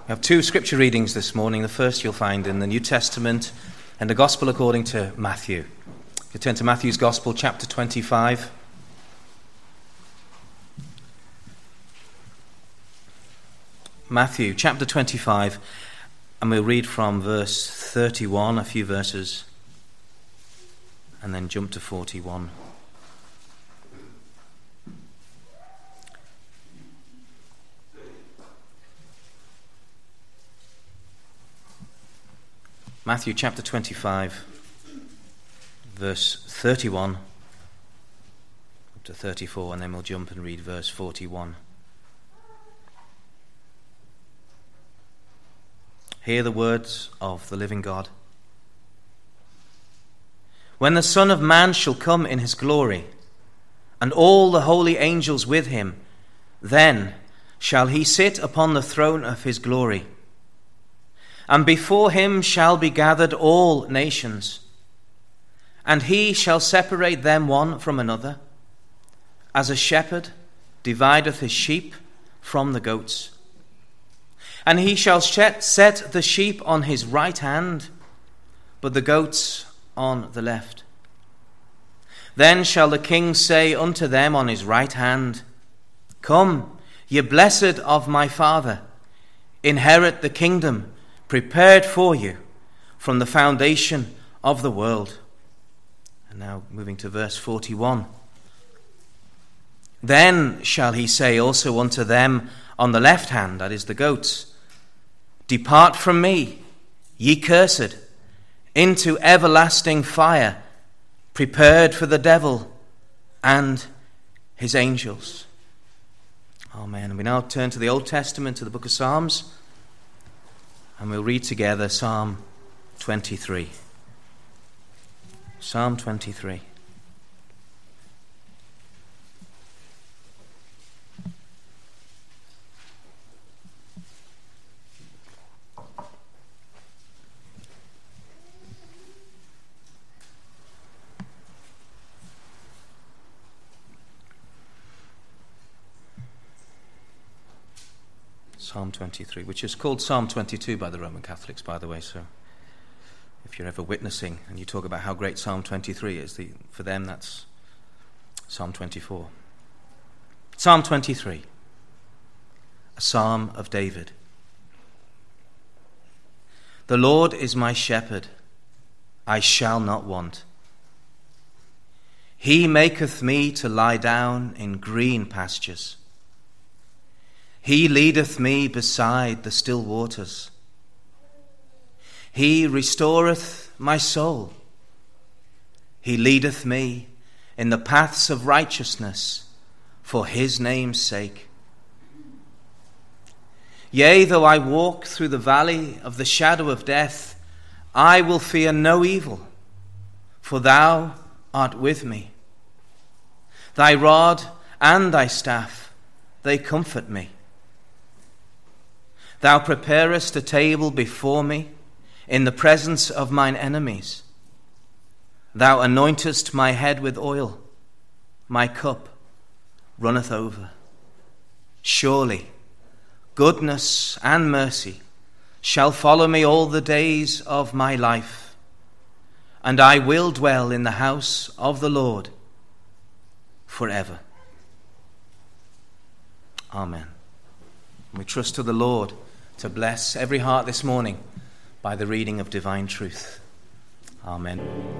We have two scripture readings this morning. The first you'll find in the New Testament and the Gospel according to Matthew. You turn to Matthew's Gospel, chapter 25. Matthew, chapter 25, and we'll read from verse 31, a few verses, and then jump to 41. Matthew chapter 25, verse 31 up to 34, and then we'll jump and read verse 41. Hear the words of the living God. When the Son of Man shall come in his glory, and all the holy angels with him, then shall he sit upon the throne of his glory. And before him shall be gathered all nations, and he shall separate them one from another, as a shepherd divideth his sheep from the goats. And he shall set the sheep on his right hand, but the goats on the left. Then shall the king say unto them on his right hand, Come, ye blessed of my Father, inherit the kingdom prepared for you from the foundation of the world. And now moving to verse 41. Then shall he say also unto them on the left hand, that is the goats, Depart from me, ye cursed, into everlasting fire, prepared for the devil and his angels. Amen. And we now turn to the Old Testament, to the book of Psalms, and we'll read together Psalm 23. Psalm 23. Psalm 23, which is called Psalm 22 by the Roman Catholics, by the way. So if you're ever witnessing and you talk about how great Psalm 23 is, for them that's Psalm 24. Psalm 23, a psalm of David. The Lord is my shepherd, I shall not want. He maketh me to lie down in green pastures. He leadeth me beside the still waters. He restoreth my soul. He leadeth me in the paths of righteousness for his name's sake. Yea, though I walk through the valley of the shadow of death, I will fear no evil, for thou art with me. Thy rod and thy staff, they comfort me. Thou preparest a table before me in the presence of mine enemies. Thou anointest my head with oil. My cup runneth over. Surely goodness and mercy shall follow me all the days of my life, and I will dwell in the house of the Lord forever. Amen. We trust to the Lord to bless every heart this morning by the reading of divine truth. Amen.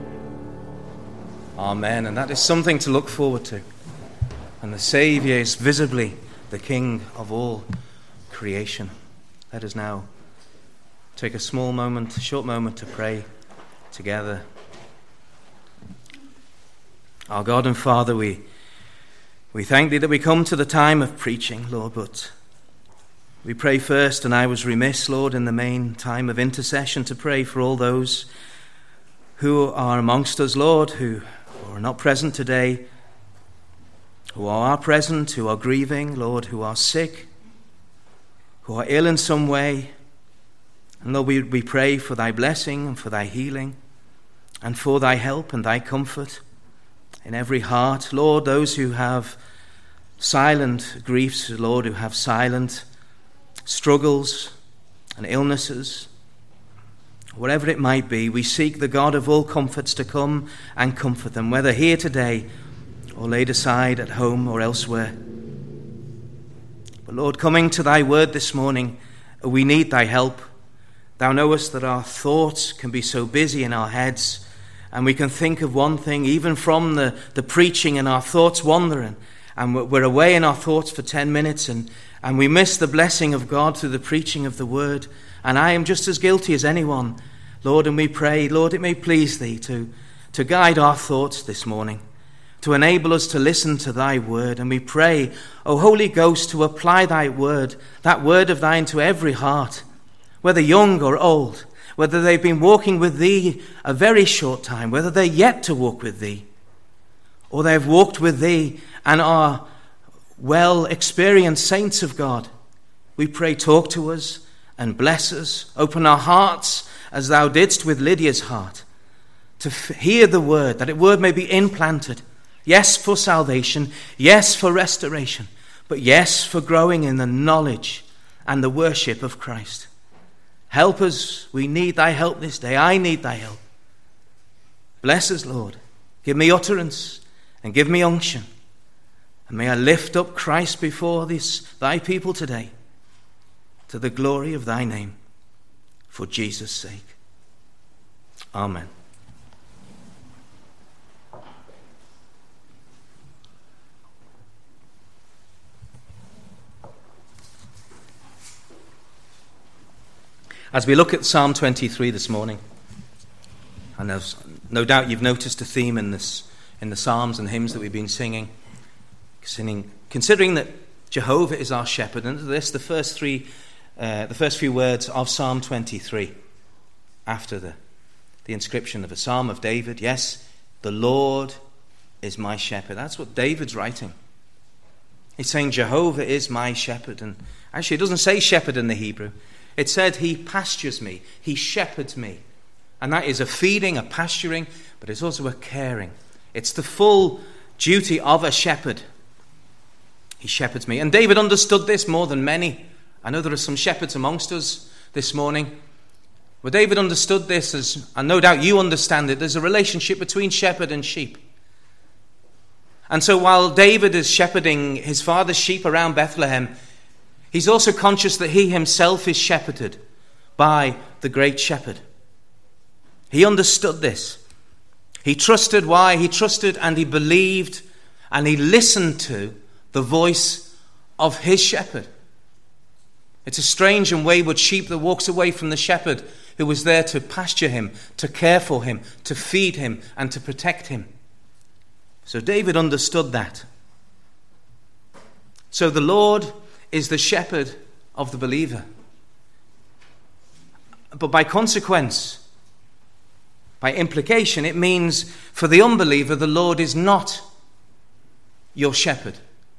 Amen. And that is something to look forward to. And the Saviour is visibly the King of all creation. Let us now take a short moment to pray together. Our God and Father, we thank Thee that we come to the time of preaching, Lord, but we pray first, and I was remiss, Lord, in the main time of intercession to pray for all those who are amongst us, Lord, who are not present today, who are present, who are grieving, Lord, who are sick, who are ill in some way. And Lord, we pray for Thy blessing and for Thy healing and for Thy help and Thy comfort in every heart. Lord, those who have silent griefs, Lord, who have silent struggles, and illnesses, whatever it might be, we seek the God of all comforts to come and comfort them, whether here today or laid aside at home or elsewhere. But Lord, coming to thy word this morning, we need thy help. Thou knowest that our thoughts can be so busy in our heads, and we can think of one thing, even from the preaching, and our thoughts wander, and we're away in our thoughts for 10 minutes, and we miss the blessing of God through the preaching of the word. And I am just as guilty as anyone, Lord, and we pray, Lord, it may please thee to guide our thoughts this morning, to enable us to listen to thy word. And we pray, O Holy Ghost, to apply thy word, that word of thine, to every heart, whether young or old, whether they've been walking with thee a very short time, whether they're yet to walk with thee, or they have walked with thee and are well-experienced saints of God. We pray, talk to us and bless us. Open our hearts as thou didst with Lydia's heart, to hear the word, that the word may be implanted. Yes, for salvation. Yes, for restoration. But yes, for growing in the knowledge and the worship of Christ. Help us. We need thy help this day. I need thy help. Bless us, Lord. Give me utterance and give me unction. And may I lift up Christ before thy people today, to the glory of thy name, for Jesus' sake. Amen. As we look at Psalm 23 this morning, and no doubt you've noticed a theme in the psalms and hymns that we've been singing, considering that Jehovah is our shepherd. And this, the first few words of Psalm 23, after the inscription of a Psalm of David. Yes, the Lord is my shepherd. That's what David's writing. He's saying Jehovah is my shepherd. And actually, it doesn't say shepherd in the Hebrew. It said he pastures me, he shepherds me. And that is a feeding, a pasturing, but it's also a caring. It's the full duty of a shepherd. He shepherds me. And David understood this more than many. I know there are some shepherds amongst us this morning. But David understood this as, and no doubt you understand it, there's a relationship between shepherd and sheep. And so while David is shepherding his father's sheep around Bethlehem, he's also conscious that he himself is shepherded by the great shepherd. He understood this. He trusted. Why? He trusted and he believed and he listened to the voice of his shepherd. It's a strange and wayward sheep that walks away from the shepherd who was there to pasture him, to care for him, to feed him, and to protect him. So David understood that. So the Lord is the shepherd of the believer. But by consequence, by implication, it means for the unbeliever, the Lord is not your shepherd.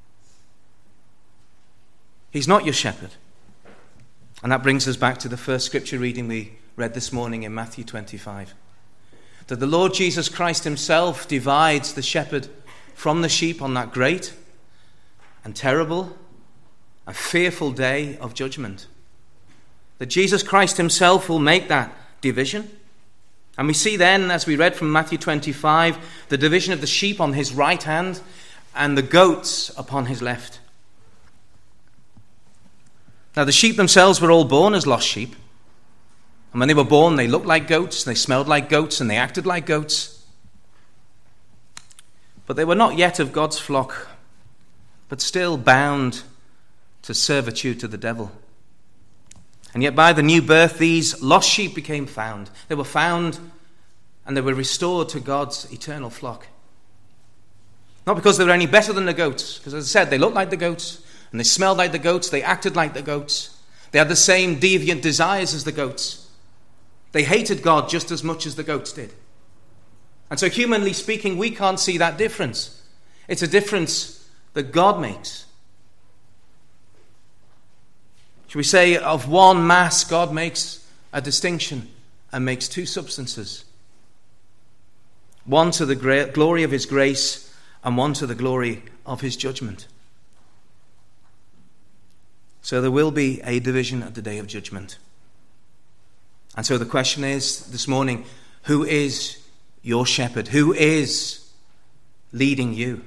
He's not your shepherd. And that brings us back to the first scripture reading we read this morning in Matthew 25. That the Lord Jesus Christ himself divides the shepherd from the sheep on that great and terrible, a fearful day of judgment. That Jesus Christ himself will make that division. And we see then, as we read from Matthew 25, the division of the sheep on his right hand and the goats upon his left. Now the sheep themselves were all born as lost sheep. And when they were born, they looked like goats, they smelled like goats, and they acted like goats. But they were not yet of God's flock, but still bound to servitude to the devil. And yet by the new birth, these lost sheep became found. They were found and they were restored to God's eternal flock. Not because they were any better than the goats, because as I said, they looked like the goats, and they smelled like the goats, they acted like the goats. They had the same deviant desires as the goats. They hated God just as much as the goats did. And so humanly speaking, we can't see that difference. It's a difference that God makes. Should we say, of one mass, God makes a distinction and makes two substances. One to the glory of his grace and one to the glory of his judgment. So there will be a division at the day of judgment. And so the question is this morning, who is your shepherd? Who is leading you?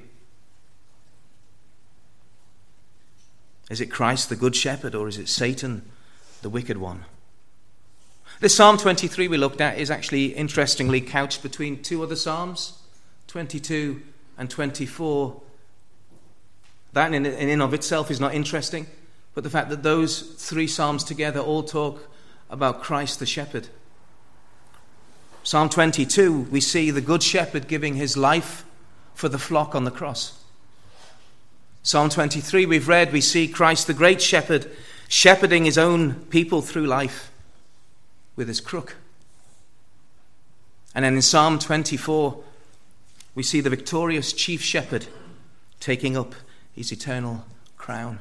Is it Christ, the good shepherd, or is it Satan, the wicked one? This Psalm 23 we looked at is actually interestingly couched between two other Psalms, 22 and 24. That in and of itself is not interesting, but the fact that those three Psalms together all talk about Christ the shepherd. Psalm 22, we see the good shepherd giving his life for the flock on the cross. Psalm 23, we've read, we see Christ the great shepherd shepherding his own people through life with his crook. And then in Psalm 24, we see the victorious chief shepherd taking up his eternal crown.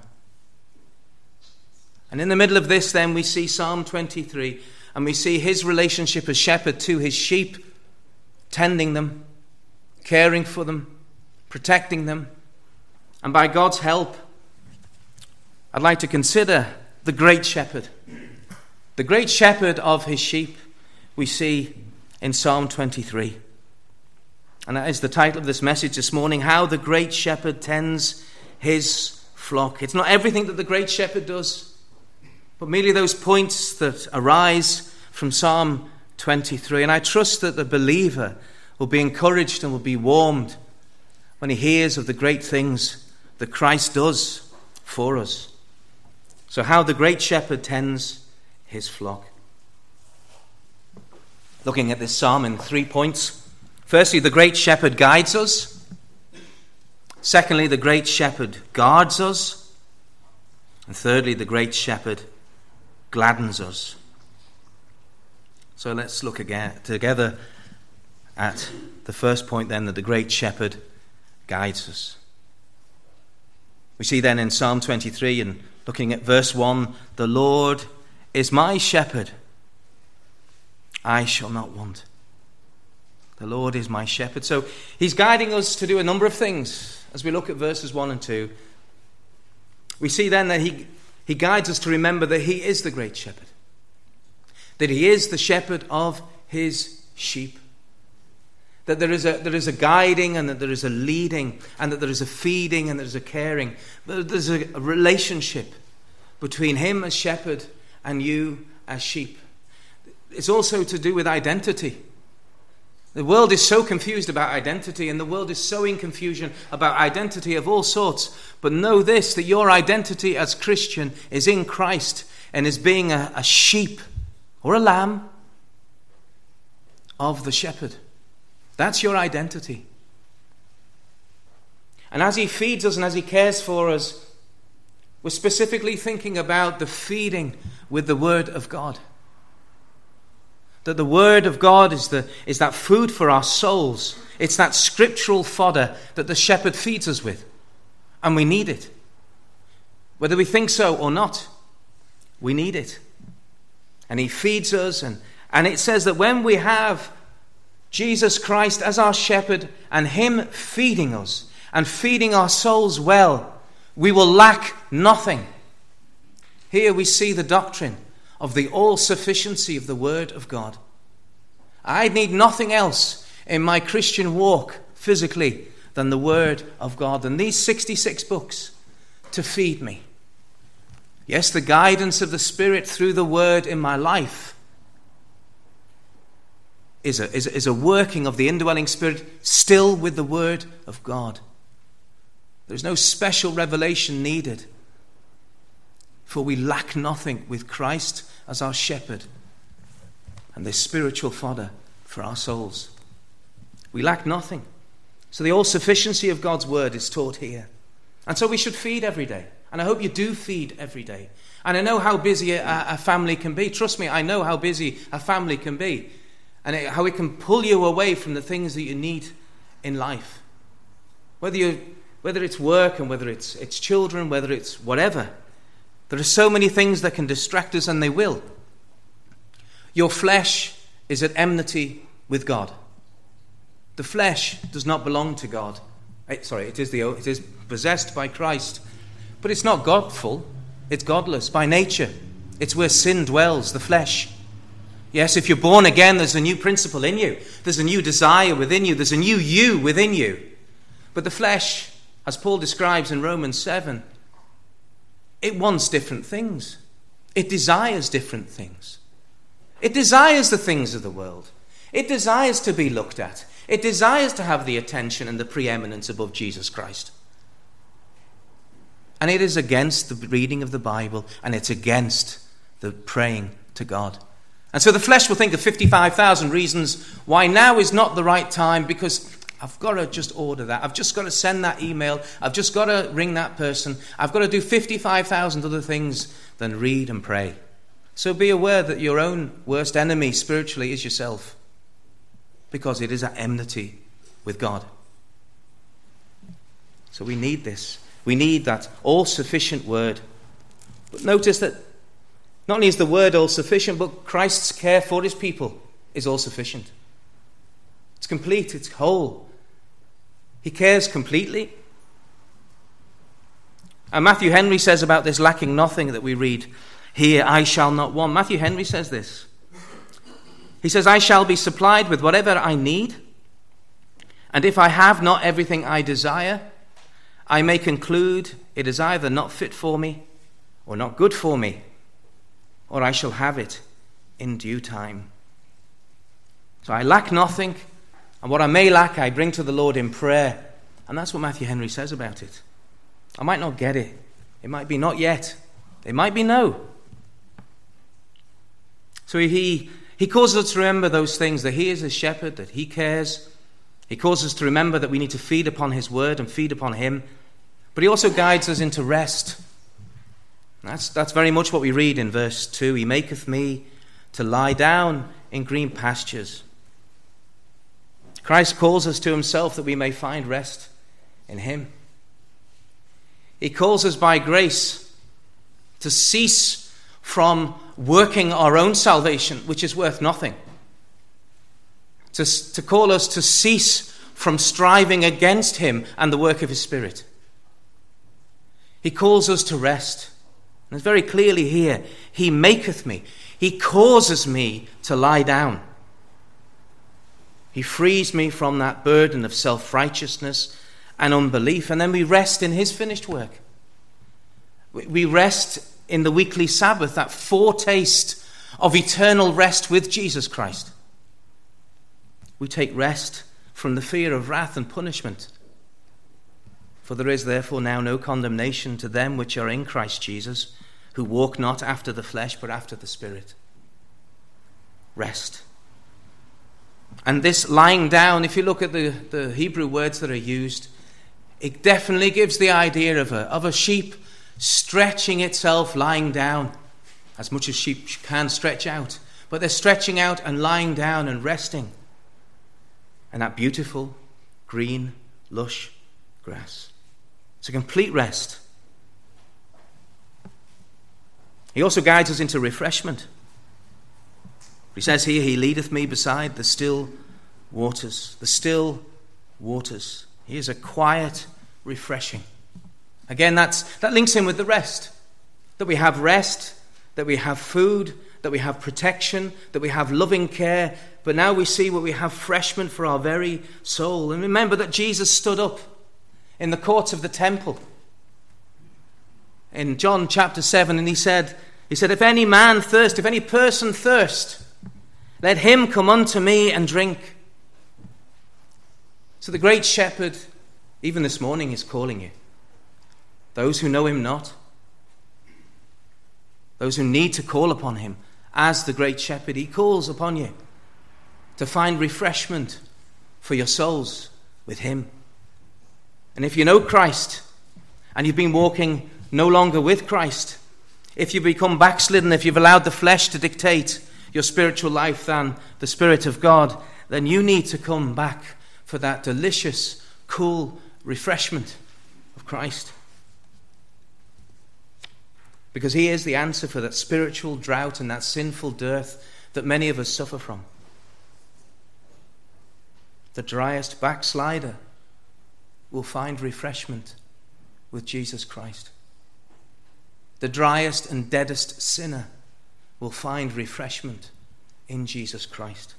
And in the middle of this, then, we see Psalm 23, and we see his relationship as shepherd to his sheep, tending them, caring for them, protecting them. And by God's help, I'd like to consider the great shepherd. The great shepherd of his sheep we see in Psalm 23. And that is the title of this message this morning, How the Great Shepherd Tends His Flock. It's not everything that the great shepherd does, but merely those points that arise from Psalm 23. And I trust that the believer will be encouraged and will be warmed when he hears of the great things that Christ does for us. So how the great shepherd tends his flock. Looking at this psalm in 3 points. Firstly, the great shepherd guides us. Secondly, the great shepherd guards us. And thirdly, the great shepherd gladdens us. So let's look again together at the first point then, that the great shepherd guides us. We see then in Psalm 23 and looking at verse 1, the Lord is my shepherd, I shall not want. The Lord is my shepherd. So he's guiding us to do a number of things as we look at verses 1 and 2. We see then that he guides us to remember that he is the great shepherd, that he is the shepherd of his sheep, that there is a guiding and that there is a leading and that there is a feeding and there is a caring. There's a relationship between him as shepherd and you as sheep. It's also to do with identity. The world is so confused about identity, and the world is so in confusion about identity of all sorts. But know this, that your identity as Christian is in Christ and is being a sheep or a lamb of the shepherd. That's your identity. And as he feeds us and as he cares for us, we're specifically thinking about the feeding with the Word of God. That the Word of God is that food for our souls. It's that scriptural fodder that the shepherd feeds us with. And we need it. Whether we think so or not, we need it. And he feeds us. And it says that when we have Jesus Christ as our shepherd and him feeding us and feeding our souls well, we will lack nothing. Here we see the doctrine of the all-sufficiency of the Word of God. I need nothing else in my Christian walk physically than the Word of God, and these 66 books to feed me. Yes, the guidance of the Spirit through the Word in my life is a working of the indwelling Spirit still with the Word of God. There's no special revelation needed, for we lack nothing with Christ as our shepherd and this spiritual fodder for our souls. We lack nothing. So the all-sufficiency of God's word is taught here. And so we should feed every day. And I hope you do feed every day. And I know how busy a family can be. Trust me, I know how busy a family can be. And how it can pull you away from the things that you need in life. Whether it's work and whether it's children, whether it's whatever. There are so many things that can distract us, and they will. Your flesh is at enmity with God. The flesh does not belong to God. It is possessed by Christ, but it's not godful. It's godless by nature. It's where sin dwells, the flesh. Yes, if you're born again, there's a new principle in you. There's a new desire within you. There's a new you within you. But the flesh, as Paul describes in Romans 7, it wants different things. It desires different things. It desires the things of the world. It desires to be looked at. It desires to have the attention and the preeminence above Jesus Christ. And it is against the reading of the Bible, and it's against the praying to God. And so the flesh will think of 55,000 reasons why now is not the right time, because I've got to just order that. I've just got to send that email. I've just got to ring that person. I've got to do 55,000 other things than read and pray. So be aware that your own worst enemy spiritually is yourself, because it is at enmity with God. So we need this. We need that all-sufficient word. But notice that not only is the word all-sufficient, but Christ's care for his people is all-sufficient. It's complete, it's whole. He cares completely. And Matthew Henry says about this lacking nothing that we read here, I shall not want. Matthew Henry says this. He says, I shall be supplied with whatever I need, and if I have not everything I desire, I may conclude it is either not fit for me or not good for me, or I shall have it in due time. So I lack nothing, and what I may lack I bring to the Lord in prayer. And that's what Matthew Henry says about it. I might not get it. It might be not yet. It might be no. So he calls us to remember those things, that he is a shepherd, that he cares. He calls us to remember that we need to feed upon his word and feed upon him. But he also guides us into rest. That's very much what we read in verse 2. He maketh me to lie down in green pastures. Christ calls us to himself that we may find rest in him. He calls us by grace to cease from working our own salvation, which is worth nothing. To call us to cease from striving against him and the work of his Spirit. He calls us to rest. And it's very clearly here, he maketh me. He causes me to lie down. He frees me from that burden of self-righteousness and unbelief. And then we rest in his finished work. We rest in the weekly Sabbath, that foretaste of eternal rest with Jesus Christ. We take rest from the fear of wrath and punishment. For there is therefore now no condemnation to them which are in Christ Jesus, who walk not after the flesh, but after the Spirit. Rest. And this lying down, if you look at the Hebrew words that are used, it definitely gives the idea of a sheep stretching itself, lying down, as much as sheep can stretch out. But they're stretching out and lying down and resting. And that beautiful, green, lush grass. It's a complete rest. He also guides us into refreshment. He says here, he leadeth me beside the still waters. The still waters. He is a quiet refreshing. Again, that links in with the rest. That we have rest, that we have food, that we have protection, that we have loving care. But now we see where we have refreshment for our very soul. And remember that Jesus stood up in the courts of the temple in John chapter 7, and he said, if any man thirst, if any person thirst, let him come unto me and drink. So the great shepherd, even this morning, is calling you. Those who know him not, those who need to call upon him as the great shepherd, he calls upon you to find refreshment for your souls with him. And if you know Christ and you've been walking no longer with Christ, if you become backslidden, if you've allowed the flesh to dictate your spiritual life than the Spirit of God, then you need to come back for that delicious, cool refreshment of Christ. Because he is the answer for that spiritual drought and that sinful dearth that many of us suffer from. The driest backslider will find refreshment with Jesus Christ. The driest and deadest sinner will find refreshment in Jesus Christ.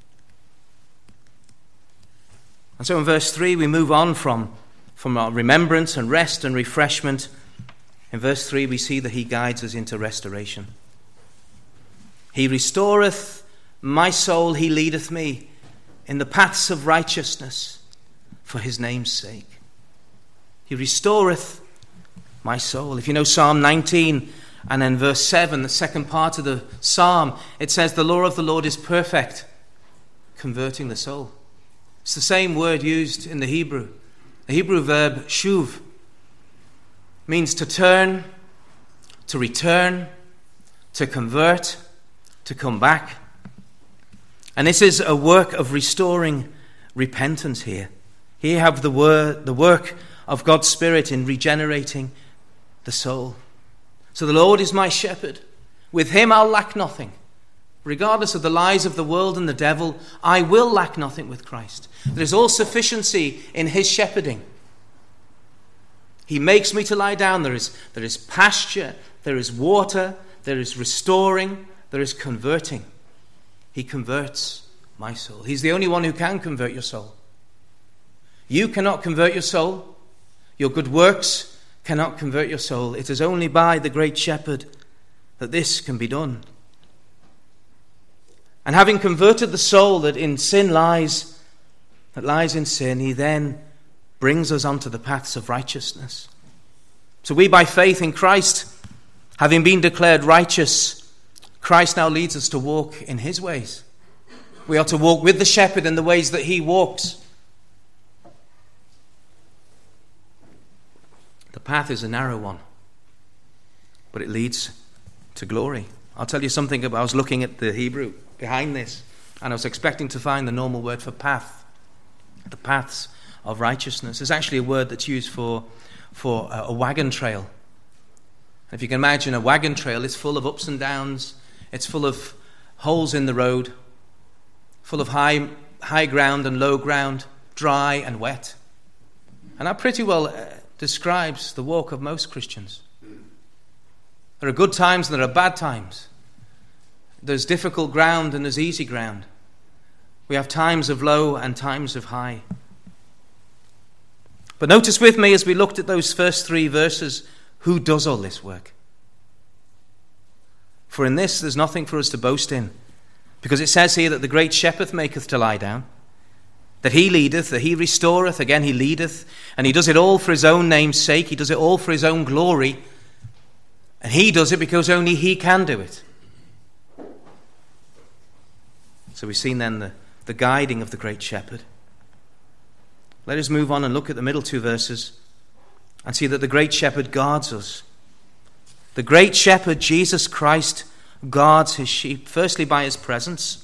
And so in verse 3 we move on from our remembrance and rest and refreshment. In verse 3 we see that he guides us into restoration. He restoreth my soul, he leadeth me in the paths of righteousness for his name's sake. He restoreth my soul. If you know Psalm 19 and then verse 7, the second part of the psalm, it says, the law of the Lord is perfect, converting the soul. It's the same word used in the Hebrew. The Hebrew verb shuv means to turn, to return, to convert, to come back. And this is a work of restoring repentance here. Here you have the work of God's Spirit in regenerating the soul. So the Lord is my shepherd. With him I'll lack nothing. Regardless of the lies of the world and the devil, I will lack nothing with Christ. There is all sufficiency in his shepherding. He makes me to lie down. There is pasture, there is water, there is restoring, there is converting. He converts my soul. He's the only one who can convert your soul. You cannot convert your soul. Your good works cannot convert your soul. It is only by the great shepherd that this can be done. And having converted the soul that lies in sin, he then brings us onto the paths of righteousness. So we, by faith in Christ, having been declared righteous, Christ now leads us to walk in his ways. We are to walk with the shepherd in the ways that he walks. The path is a narrow one, but it leads to glory. I'll tell you something about, I was looking at the Hebrew behind this, and I was expecting to find the normal word for path. The paths of righteousness is actually a word that's used for a wagon trail. If you can imagine a wagon trail, it's full of ups and downs, it's full of holes in the road, full of high ground and low ground, dry and wet. And that pretty well describes the walk of most Christians. There are good times and there are bad times. There's difficult ground and there's easy ground. We have times of low and times of high. But notice with me as we looked at those first 3 verses, who does all this work? For in this there's nothing for us to boast in, because it says here that the great shepherd maketh to lie down, that he leadeth, that he restoreth, again he leadeth, and he does it all for his own name's sake, he does it all for his own glory, and he does it because only he can do it. So we've seen then the guiding of the great shepherd. Let us move on and look at the middle 2 verses and see that the great shepherd guards us. The great shepherd, Jesus Christ, guards his sheep, firstly by his presence,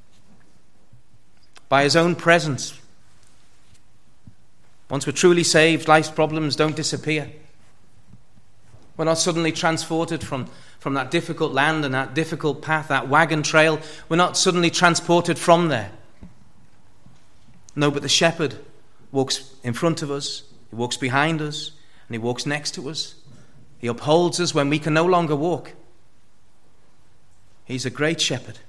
by his own presence. Once we're truly saved, life's problems don't disappear. We're not suddenly transported from that difficult land and that difficult path, that wagon trail. We're not suddenly transported from there. No, but the shepherd walks in front of us, he walks behind us, and he walks next to us. He upholds us when we can no longer walk. He's a great shepherd.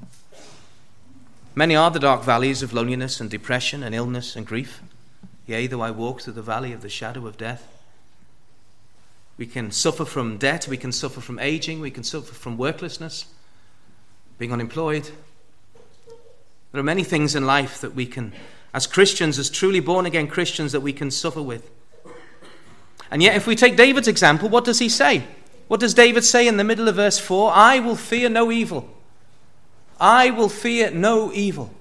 Many are the dark valleys of loneliness and depression and illness and grief. Yea, though I walk through the valley of the shadow of death. We can suffer from debt, we can suffer from aging, we can suffer from worklessness, being unemployed. There are many things in life that we can, as Christians, as truly born-again Christians, that we can suffer with. And yet, if we take David's example, what does he say? What does David say in the middle of verse 4? I will fear no evil. I will fear no evil.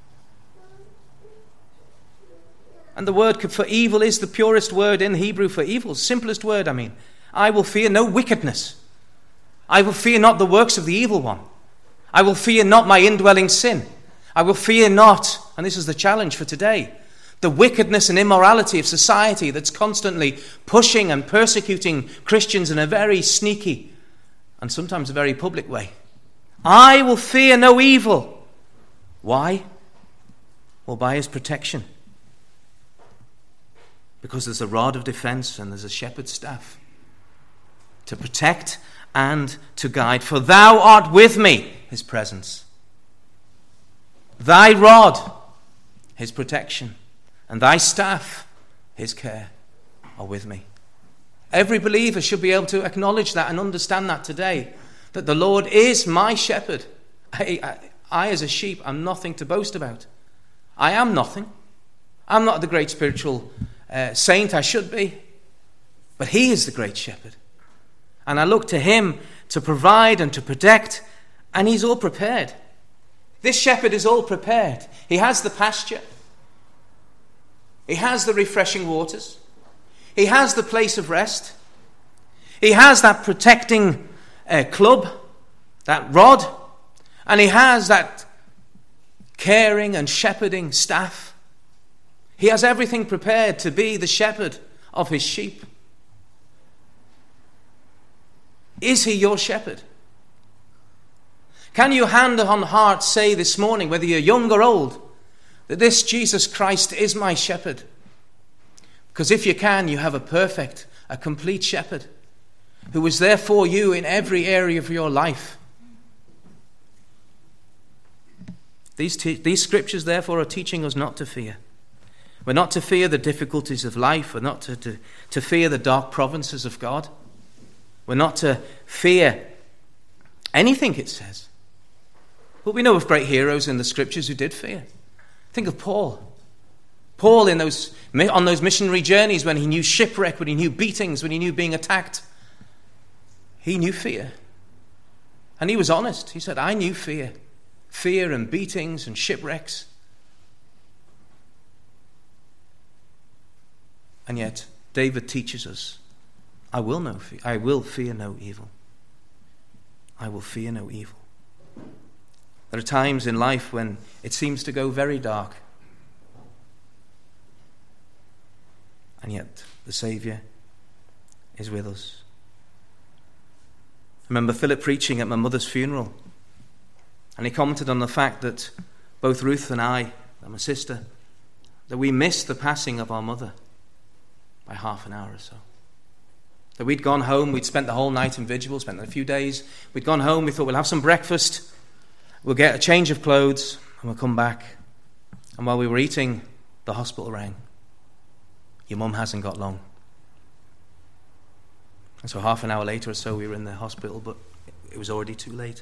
And the word for evil is the purest word in Hebrew for evil, simplest word, I mean. I will fear no wickedness. I will fear not the works of the evil one. I will fear not my indwelling sin. I will fear not, and this is the challenge for today, the wickedness and immorality of society that's constantly pushing and persecuting Christians in a very sneaky and sometimes a very public way. I will fear no evil. Why? Well, by his protection. Because there's a rod of defense and there's a shepherd's staff to protect and to guide. For thou art with me, his presence. Thy rod, his protection, and thy staff, his care, are with me. Every believer should be able to acknowledge that and understand that today, that the Lord is my shepherd. I as a sheep, am nothing to boast about. I am nothing. I'm not the great spiritual saint I should be, but he is the great shepherd. And I look to him to provide and to protect, and he's all prepared. This shepherd is all prepared. He has the pasture. He has the refreshing waters. He has the place of rest. He has that protecting club, that rod, and he has that caring and shepherding staff. He has everything prepared to be the shepherd of his sheep. Is he your shepherd? Can you hand on heart say this morning, whether you're young or old, that this Jesus Christ is my shepherd? Because if you can, you have a perfect, a complete shepherd who is there for you in every area of your life. These scriptures, therefore, are teaching us not to fear. We're not to fear the difficulties of life. We're not to fear the dark provinces of God. We're not to fear anything it says. But we know of great heroes in the scriptures who did fear. Think of Paul. Paul on those missionary journeys, when he knew shipwreck, when he knew beatings, when he knew being attacked. He knew fear. And he was honest. He said, I knew fear. Fear and beatings and shipwrecks. And yet, David teaches us, I will fear no evil. I will fear no evil. There are times in life when it seems to go very dark. And yet, the Saviour is with us. I remember Philip preaching at my mother's funeral. And he commented on the fact that both Ruth and I, and my sister, that we missed the passing of our mother by half an hour or so. That we'd gone home, we'd spent the whole night in vigil, spent a few days. We'd gone home, we thought we'll have some breakfast, we'll get a change of clothes, and we'll come back. And while we were eating, the hospital rang. Your mum hasn't got long. And so half an hour later or so, we were in the hospital, but it was already too late.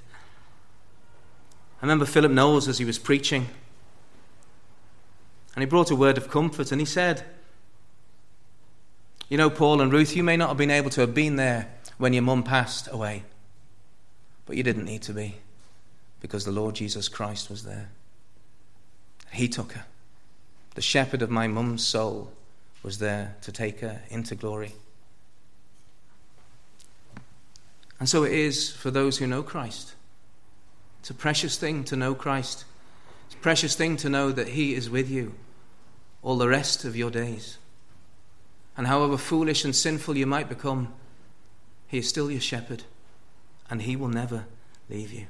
I remember Philip Knowles as he was preaching, and he brought a word of comfort, and he said, you know, Paul and Ruth, you may not have been able to have been there when your mum passed away, but you didn't need to be, because the Lord Jesus Christ was there. He took her. The shepherd of my mum's soul was there to take her into glory. And so it is for those who know Christ. It's a precious thing to know Christ. It's a precious thing to know that he is with you all the rest of your days. And however foolish and sinful you might become, he is still your shepherd, and he will never leave you.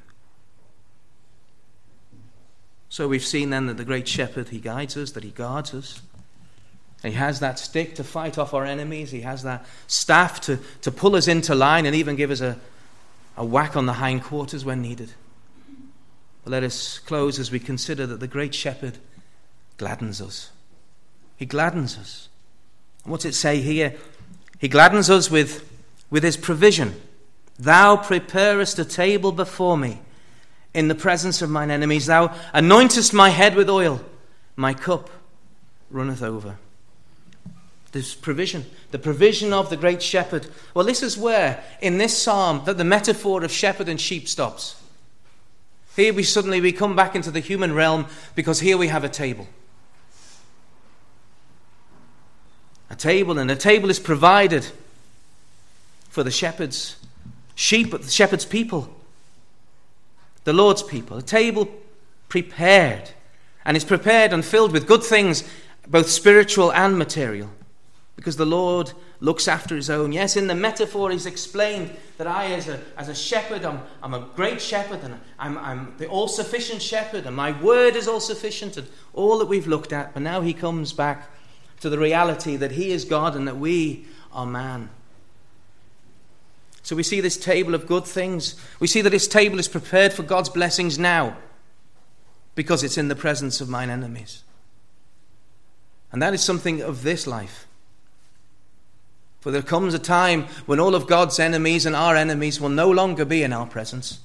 So we've seen then that the great shepherd, he guides us, that he guards us. He has that stick to fight off our enemies. He has that staff to pull us into line and even give us a whack on the hindquarters when needed. But let us close as we consider that the great shepherd gladdens us. He gladdens us. And what's it say here? He gladdens us with his provision. Thou preparest a table before me in the presence of mine enemies. Thou anointest my head with oil. My cup runneth over. This provision, the provision of the great shepherd. Well, this is where, in this psalm, that the metaphor of shepherd and sheep stops. Here we come back into the human realm, because here we have a table. A table, and a table is provided for the shepherd's sheep, the shepherd's people, the Lord's people. A table prepared, and it's prepared and filled with good things, both spiritual and material, because the Lord looks after his own. Yes, in the metaphor he's explained that I, as a shepherd, I'm a great shepherd, and I'm the all-sufficient shepherd, and my word is all-sufficient, and all that we've looked at. But now he comes back to the reality that he is God and that we are man. So we see this table of good things. We see that this table is prepared for God's blessings now. because it's in the presence of mine enemies. And that is something of this life. For there comes a time when all of God's enemies and our enemies will no longer be in our presence.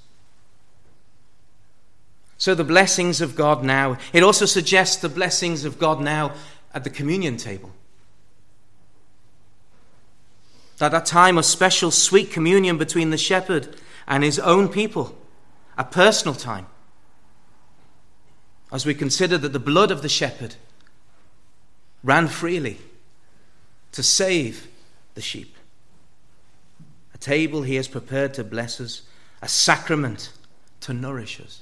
So the blessings of God now, it also suggests the blessings of God now at the communion table. That time of special sweet communion between the shepherd and his own people, a personal time. As we consider that the blood of the shepherd ran freely to save the sheep. A table he has prepared to bless us, a sacrament to nourish us.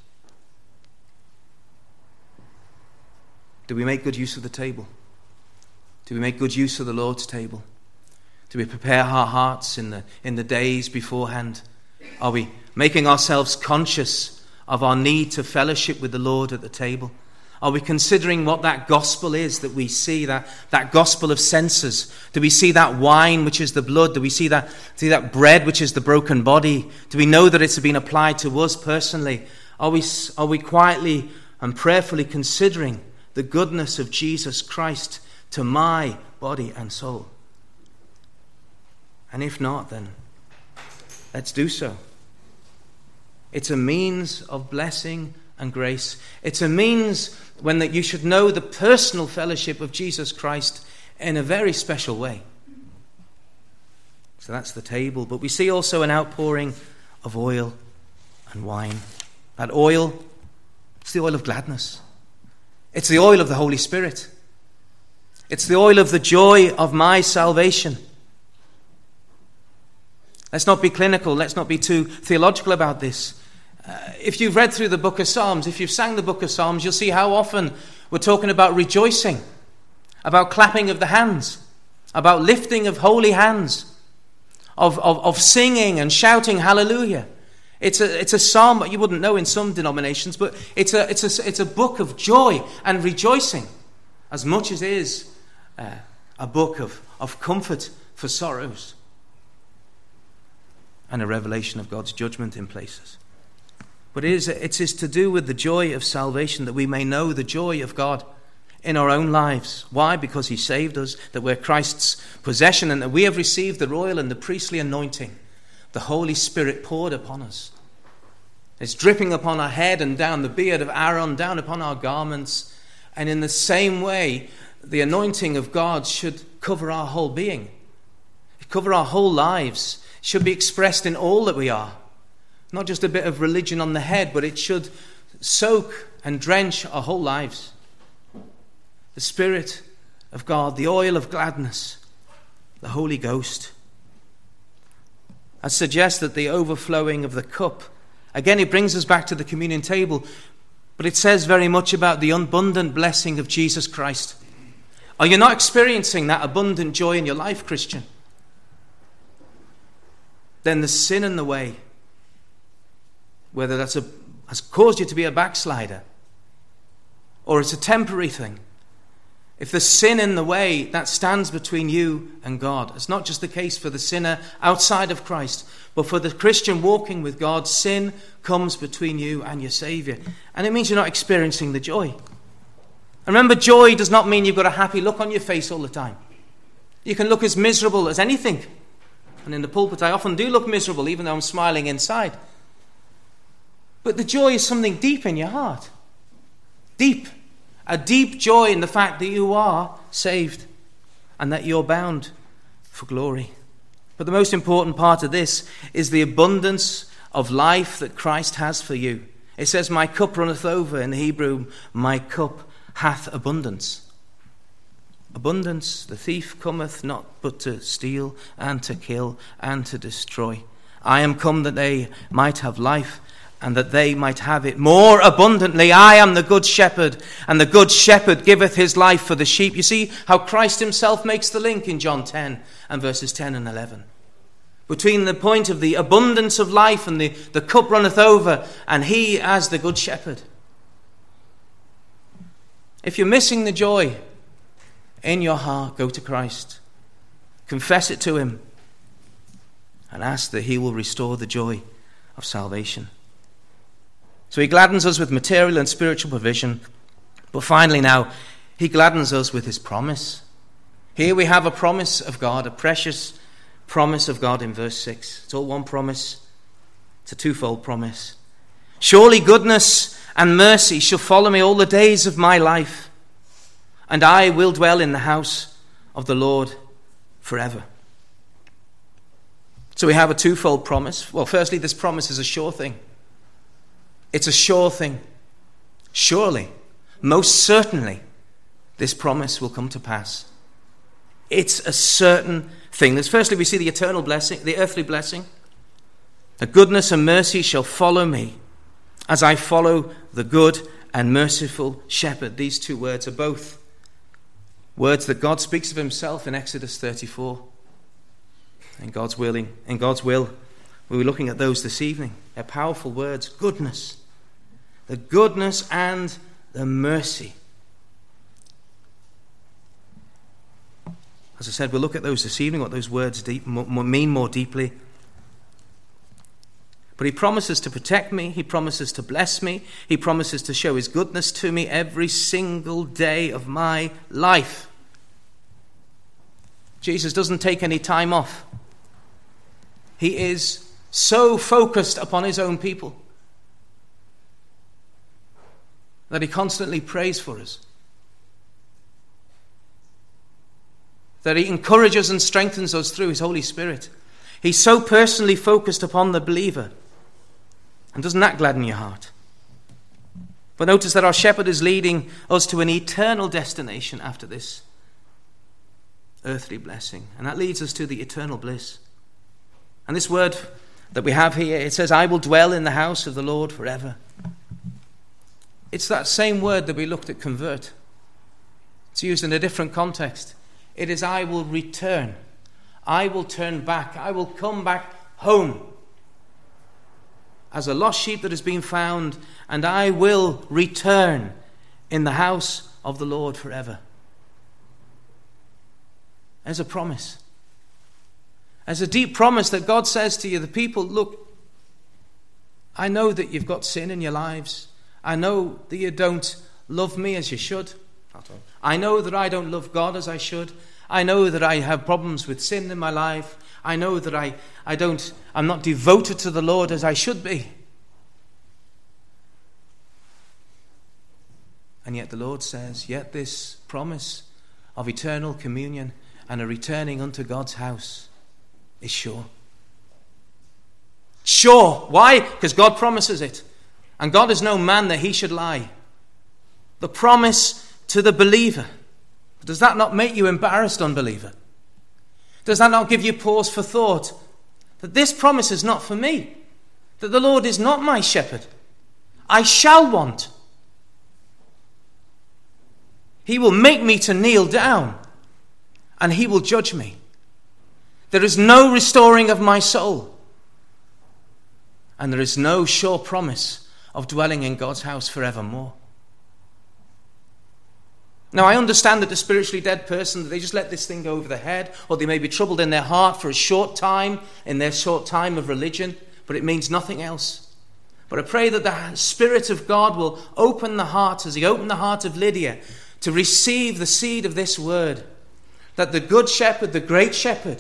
Do we make good use of the table? Do we make good use of the Lord's table? Do we prepare our hearts in the days beforehand? Are we making ourselves conscious of our need to fellowship with the Lord at the table? Are we considering what that gospel is that we see, that gospel of senses? Do we see that wine which is the blood? Do we see that bread which is the broken body? Do we know that it's been applied to us personally? Are we quietly and prayerfully considering the goodness of Jesus Christ to my body and soul? And if not, then let's do so. It's a means of blessing and grace. It's a means when that you should know the personal fellowship of Jesus Christ in a very special way. So that's the table. But we see also an outpouring of oil and wine. That oil, it's the oil of gladness. It's the oil of the Holy Spirit. It's the oil of the joy of my salvation. Let's not be clinical. Let's not be too theological about this. If you've read through the book of Psalms, if you've sang the book of Psalms, you'll see how often we're talking about rejoicing, about clapping of the hands, about lifting of holy hands, of singing and shouting hallelujah. It's a psalm that you wouldn't know in some denominations, but it's a book of joy and rejoicing, as much as it is a book of comfort for sorrows and a revelation of God's judgment in places. But it is to do with the joy of salvation, that we may know the joy of God in our own lives. Why? Because he saved us, that we're Christ's possession, and that we have received the royal and the priestly anointing, the Holy Spirit poured upon us. It's dripping upon our head and down the beard of Aaron, down upon our garments. And in the same way, the anointing of God should cover our whole being, cover our whole lives, should be expressed in all that we are. Not just a bit of religion on the head, but it should soak and drench our whole lives. The Spirit of God, the oil of gladness, the Holy Ghost. I suggest that the overflowing of the cup, again, it brings us back to the communion table, but it says very much about the abundant blessing of Jesus Christ. Are you not experiencing that abundant joy in your life, Christian? Then the sin in the way, whether has caused you to be a backslider or it's a temporary thing, if the sin in the way, that stands between you and God. It's not just the case for the sinner outside of Christ, but for the Christian walking with God, sin comes between you and your Saviour. And it means you're not experiencing the joy. And remember, joy does not mean you've got a happy look on your face all the time. You can look as miserable as anything. And in the pulpit, I often do look miserable, even though I'm smiling inside. But the joy is something deep in your heart. Deep. A deep joy in the fact that you are saved and that you're bound for glory. But the most important part of this is the abundance of life that Christ has for you. It says, my cup runneth over. In Hebrew, my cup hath abundance. Abundance, the thief cometh not but to steal and to kill and to destroy. I am come that they might have life, and that they might have it more abundantly. I am the good shepherd, and the good shepherd giveth his life for the sheep. You see how Christ himself makes the link in John 10 and verses 10 and 11. Between the point of the abundance of life and the cup runneth over, and he as the good shepherd. If you're missing the joy in your heart, go to Christ. Confess it to him, and ask that he will restore the joy of salvation. So he gladdens us with material and spiritual provision. But finally now, he gladdens us with his promise. Here we have a promise of God, a precious promise of God in verse 6. It's all one promise. It's a twofold promise. Surely goodness and mercy shall follow me all the days of my life, and I will dwell in the house of the Lord forever. So we have a twofold promise. Well, firstly, this promise is a sure thing. It's a sure thing. Surely, most certainly, this promise will come to pass. It's a certain thing. Firstly, we see the eternal blessing, the earthly blessing. That goodness and mercy shall follow me as I follow the good and merciful shepherd. These two words are both words that God speaks of himself in Exodus 34. In God's will, we're looking at those this evening. They're powerful words. Goodness. The goodness and the mercy. As I said, we'll look at those this evening, what those words mean more deeply. But he promises to protect me. He promises to bless me. He promises to show his goodness to me every single day of my life. Jesus doesn't take any time off. He is so focused upon his own people that he constantly prays for us, that he encourages and strengthens us through his Holy Spirit. He's so personally focused upon the believer. And doesn't that gladden your heart? But notice that our shepherd is leading us to an eternal destination after this earthly blessing. And that leads us to the eternal bliss. And this word that we have here, it says, I will dwell in the house of the Lord forever. It's that same word that we looked at, convert. It's used in a different context. It is, I will return. I will turn back. I will come back home as a lost sheep that has been found, and I will return in the house of the Lord forever. There's a promise. There's a deep promise that God says to you, the people, look, I know that you've got sin in your lives. I know that you don't love me as you should. I know that I don't love God as I should. I know that I have problems with sin in my life. I know that I'm not devoted to the Lord as I should be. And yet the Lord says, yet this promise of eternal communion and a returning unto God's house is sure. Sure. Why? Because God promises it. And God is no man that he should lie. The promise to the believer. Does that not make you embarrassed, unbeliever? Does that not give you pause for thought? That this promise is not for me. That the Lord is not my shepherd. I shall want. He will make me to kneel down. And he will judge me. There is no restoring of my soul. And there is no sure promise of dwelling in God's house forevermore. Now, I understand that the spiritually dead person, that they just let this thing go over their head, or they may be troubled in their heart for a short time, in their short time of religion, but it means nothing else. But I pray that the Spirit of God will open the heart, as he opened the heart of Lydia, to receive the seed of this word, that the good shepherd, the great shepherd,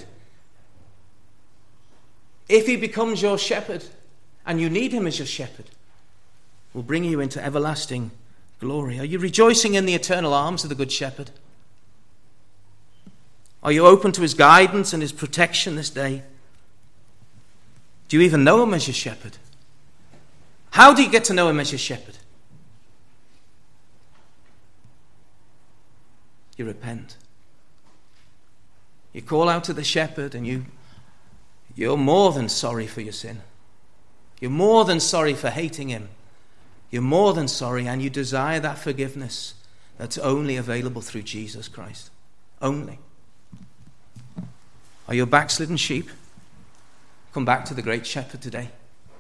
if he becomes your shepherd, and you need him as your shepherd, will bring you into everlasting glory. Are you rejoicing in the eternal arms of the Good Shepherd? Are you open to his guidance and his protection this day? Do you even know him as your shepherd? How do you get to know him as your shepherd? You repent. You call out to the shepherd and you're more than sorry for your sin. You're more than sorry for hating him. You're more than sorry, and you desire that forgiveness that's only available through Jesus Christ. Only. Are you a backslidden sheep? Come back to the great shepherd today.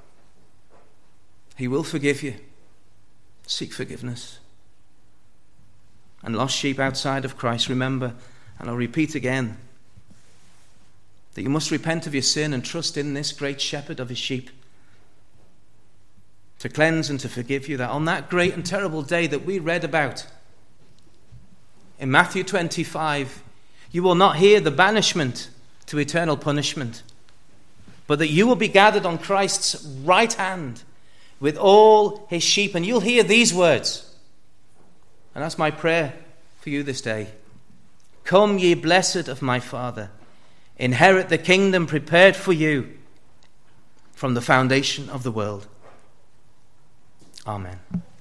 He will forgive you. Seek forgiveness. And lost sheep outside of Christ, remember, and I'll repeat again, that you must repent of your sin and trust in this great shepherd of his sheep to cleanse and to forgive you, that on that great and terrible day that we read about in Matthew 25, you will not hear the banishment to eternal punishment, but that you will be gathered on Christ's right hand with all his sheep, and you'll hear these words. And that's my prayer for you this day. Come, ye blessed of my Father, inherit the kingdom prepared for you from the foundation of the world. Amen.